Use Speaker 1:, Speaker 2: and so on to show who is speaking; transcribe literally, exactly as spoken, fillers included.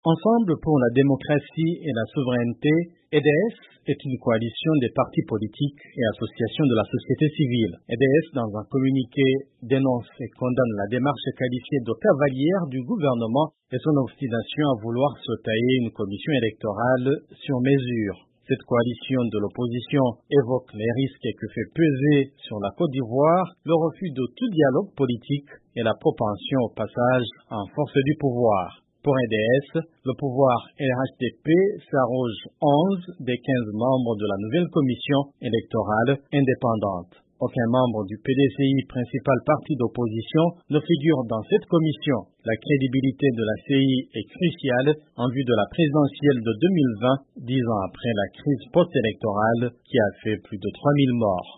Speaker 1: Ensemble pour la démocratie et la souveraineté, E D S est une coalition des partis politiques et associations de la société civile. E D S, dans un communiqué, dénonce et condamne la démarche qualifiée de cavalière du gouvernement et son obstination à vouloir se tailler une commission électorale sur mesure. Cette coalition de l'opposition évoque les risques que fait peser sur la Côte d'Ivoire le refus de tout dialogue politique et la propension au passage en force du pouvoir. Pour E D S, le pouvoir R H D P s'arroge onze des quinze membres de la nouvelle commission électorale indépendante. Aucun membre du P D C I, principal parti d'opposition, ne figure dans cette commission. La crédibilité de la C I est cruciale en vue de la présidentielle de deux mille vingt, dix ans après la crise post-électorale qui a fait plus de trois mille morts.